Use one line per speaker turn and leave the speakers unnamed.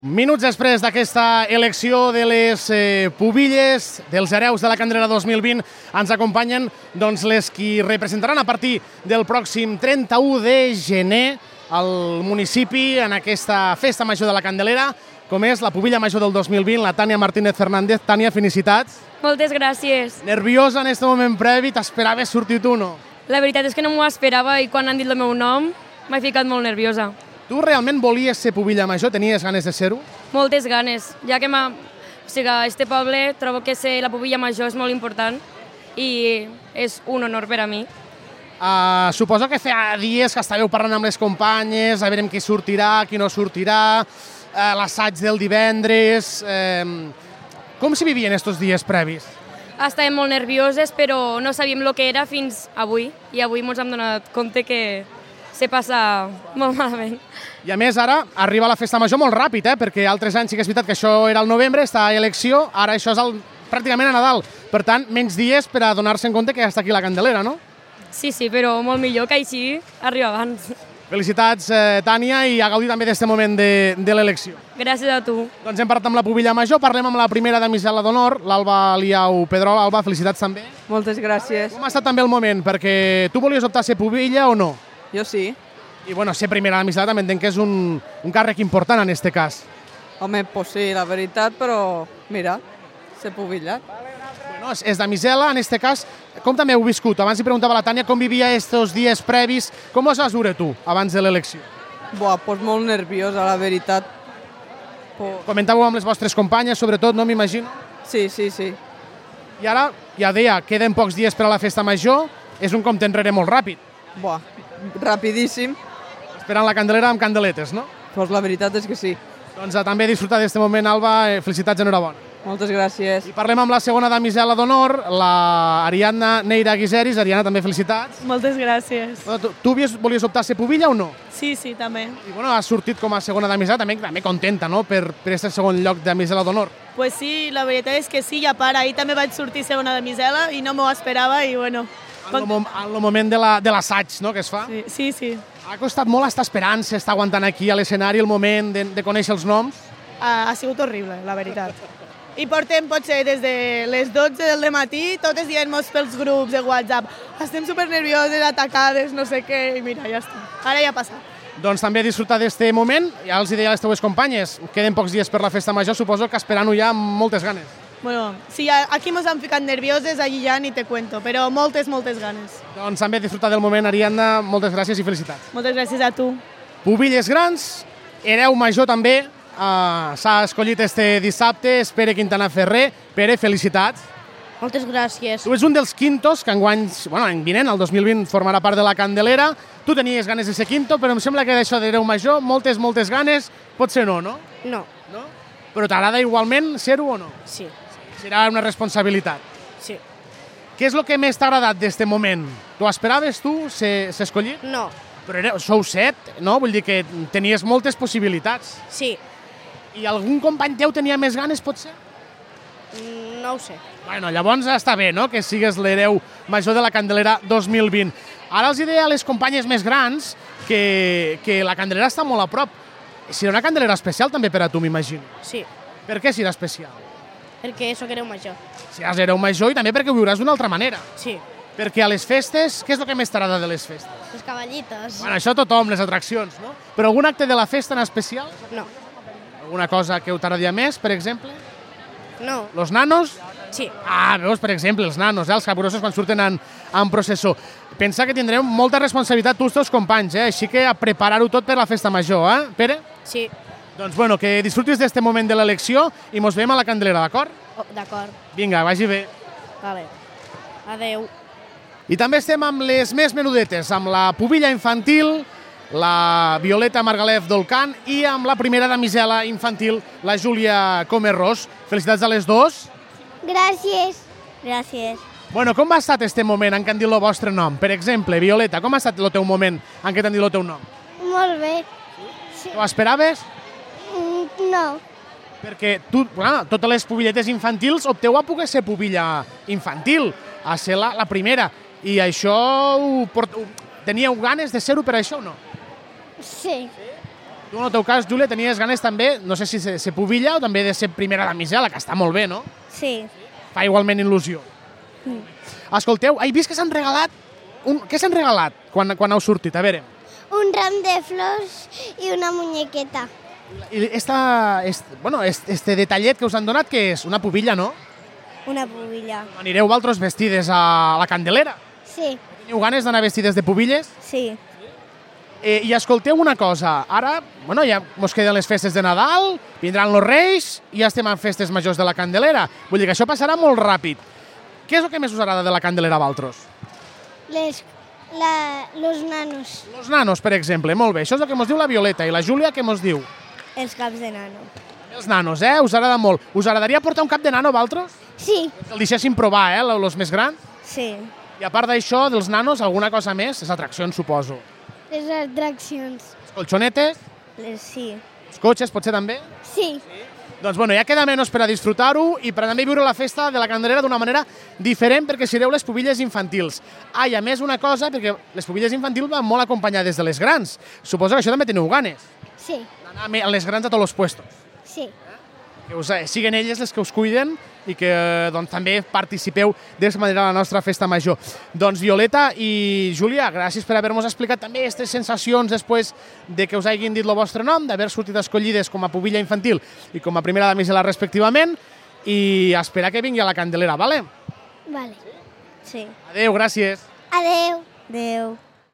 Minuts després d'aquesta elecció de les pubilles, dels hereus de la Candelera 2020, ens acompanyen les qui representaran a partir del pròxim 31 de gener al municipi en aquesta festa major de la Candelera, com és la pubilla major del 2020, la Tània Martínez Fernández. Tània, felicitats.
Moltes gràcies.
Nerviosa en aquest moment previ, t'esperaves sortir tu, no?
La veritat és que no m'ho esperava i quan han dit el meu nom m'he ficat molt nerviosa.
Tu realment volies ser pubilla major? Tenies ganes de ser-ho?
Moltes ganes, ja que a este poble trobo que ser la pubilla major és molt important i és un honor per a mi.
Suposo que fa dies que estàveu parlant amb les companyes, a veure qui sortirà, qui no sortirà, l'assaig del divendres... Com s'hi vivien aquests dies previs?
Estàvem molt nervioses, però no sabíem el que era fins avui, i avui ens hem donat compte que se passa molt malament.
I a més, ara arriba la festa major molt ràpid, perquè altres anys sí que és veritat que això era al novembre, està a elecció, ara això és pràcticament a Nadal. Per tant, menys dies per a donar-se en compte que ja està aquí la Candelera, no?
Sí, però molt millor que així arriba abans.
Felicitats, Tània, i a gaudir també d'aquest moment de l'elecció.
Gràcies a tu.
Doncs hem parlat amb la pubilla major, parlem amb la primera damisela d'honor, l'Alba Liau Pedrol. Alba, felicitats també.
Moltes gràcies.
Com ha estat també el moment? Perquè tu volies optar a ser pubilla o no?
Jo sí.
I bueno, ser primera damisela també entenc que és un càrrec important en aquest cas.
Home, pues sí, la veritat, però mira, ser pubillat.
Bueno, és damisela, en aquest cas, com també heu viscut? Abans li preguntava a la Tània com vivia aquests dies previs. Com us vas veure tu abans de l'elecció?
Buah, pues molt nerviosa, la veritat.
Comentàveu amb les vostres companyes, sobretot, no m'imagino?
Sí.
I ara, ja deia, queden pocs dies per a la festa major, és un compte enrere molt ràpid.
Buah, rapidíssim.
Esperant la Candelera amb candeletes, no?
Pues la veritat és que sí.
Doncs també disfrutar d'aquest moment, Alba, felicitats, enhorabona.
Moltes gràcies.
I parlem amb la segona damisela d'honor, la Ariadna Neira Guiseris. Ariadna, també felicitats.
Moltes gràcies.
Tu volies optar a ser pubilla o no?
Sí, també.
I bueno, has sortit com a segona damisela, també contenta, no?, per aquest segon lloc de damisela d'honor.
Pues sí, la veritat és que sí, ja para. Ahir també vaig sortir segona damisela i no m'ho esperava i bueno...
En el moment de l'assaig, no?, que es fa.
Sí.
Ha costat molt estar esperant, s'està aguantant aquí a l'escenari el moment de conèixer els noms?
Ha sigut horrible, la veritat. I portem, potser, des de les 12 del matí, totes dient-nos pels grups de WhatsApp estem supernervioses, atacades, no sé què, i mira, ja està. Ara ja ha passat.
Doncs també disfrutar d'aquest moment. Ja els deia a les teues companyes, queden pocs dies per la festa major, suposo que esperant-ho ja amb moltes ganes.
Bueno, si aquí mos han ficat nervioses, allí ja ni te cuento, però moltes ganes.
Doncs també disfrutar del moment, Ariadna, moltes gràcies i felicitats.
Moltes gràcies a tu.
Pubilles grans, hereu major també, s'ha escollit este dissabte, Pere Quintana Ferrer. Pere, felicitats.
Moltes gràcies.
Tu ets un dels quintos que enguany, l'any vinent, el 2020, formarà part de la Candelera. Tu tenies ganes de ser quinto, però em sembla que d'això d'hereu major, moltes ganes, potser no?
No.
No? Però t'agrada igualment ser-ho o no?
Sí.
Serà una responsabilitat.
Sí.
Què és el que més t'ha agradat d'aquest moment? T'ho esperaves tu, ser escollit?
No.
Però sou 7, no? Vull dir que tenies moltes possibilitats.
Sí.
I algun company teu tenia més ganes, potser?
No ho sé.
Bueno, llavors està bé, no?, que sigues l'hereu major de la Candelera 2020. Ara els deia a les companyes més grans que la Candelera està molt a prop. Serà una Candelera especial també per a tu, m'imagino.
Sí.
Per què serà especial?
Perquè sóc hereu major.
Seràs hereu major i també perquè ho viuràs d'una altra manera.
Sí.
Perquè a les festes, què és el que més t'agrada de les festes?
Les cavallites.
Bueno, això tothom, les atraccions, no? Però algun acte de la festa en especial?
No.
Alguna cosa que t'agradaria més, per exemple?
No.
Los nanos?
Sí.
Veus, per exemple, els nanos, els capgrossos quan surten en processó. Pensa que tindrem molta responsabilitat tu els teus companys, així que a preparar-ho tot per la festa major, Pere?
Sí.
Doncs bueno, que disfrutis d'este moment de l'elecció i mos veiem a la Candelera, d'acord?
D'acord.
Vinga, vagi bé.
Vale. Adeu.
I també estem amb les més menudetes, amb la pubilla infantil, la Violeta Margalef Dolcan i amb la primera damisela infantil, la Júlia Comerros. Felicitats a les dues.
Gràcies.
Bueno, com va estar este moment en què han dit el vostre nom? Per exemple, Violeta, com ha estat el teu moment en què t'han dit el teu nom?
Molt bé.
Ho esperaves?
No.
Perquè totes les pubilletes infantils opteu a poder ser pubilla infantil, a ser la primera. I això, teníeu ganes de ser-ho per això o no?
Sí.
Tu, en el teu cas, Júlia, tenies ganes també, no sé si ser pubilla o també de ser primera damisela, que està molt bé, no?
Sí.
Fa igualment il·lusió. Escolteu, he vist que s'han regalat... Què s'han regalat quan heu sortit? A veure.
Un ram de flors i una muñequeta.
I este detallet que us han donat, què és? Una pubilla, no?
Una pubilla.
Anireu vosaltres vestides a la Candelera?
Sí.
Teniu ganes d'anar vestides de pubilles?
Sí.
I escolteu una cosa, ara, ja mos queden les festes de Nadal, vindran els Reis i ja estem en festes majors de la Candelera. Vull dir que això passarà molt ràpid. Què és el que més us agrada de la Candelera a vosaltres?
Los nanos.
Los nanos, per exemple, molt bé. Això és el que mos diu la Violeta. I la Júlia, què mos diu?
Els caps de nano.
Els nanos, us agrada molt. Us agradaria portar un cap de nano a vosaltres?
Sí.
Que el deixéssim provar, els més grans?
Sí.
I a part d'això, dels nanos, alguna cosa més? Les atraccions, suposo.
Les atraccions.
Les colxonetes?
Sí.
Els cotxes, potser també?
Sí.
Doncs ja queda menys per a disfrutar-ho i per a també viure la festa de la Candelera d'una manera diferent perquè sereu les pubilles infantils. I a més una cosa, perquè les pubilles infantils van molt acompanyades de les grans. Suposo que això també teniu ganes.
Sí.
D'anar a les grans a tots els puestos.
Sí.
Que siguin elles les que us cuiden i que també participeu d'aquesta manera a la nostra festa major. Doncs Violeta i Júlia, gràcies per haver-nos explicat també aquestes sensacions després de que us hagin dit el vostre nom, d'haver sortit escollides com a pubilla infantil i com a primera damisela respectivament, i esperar que vingui a la Candelera, vale?
Vale. Sí.
Adéu, gràcies.
Adeu. Adeu.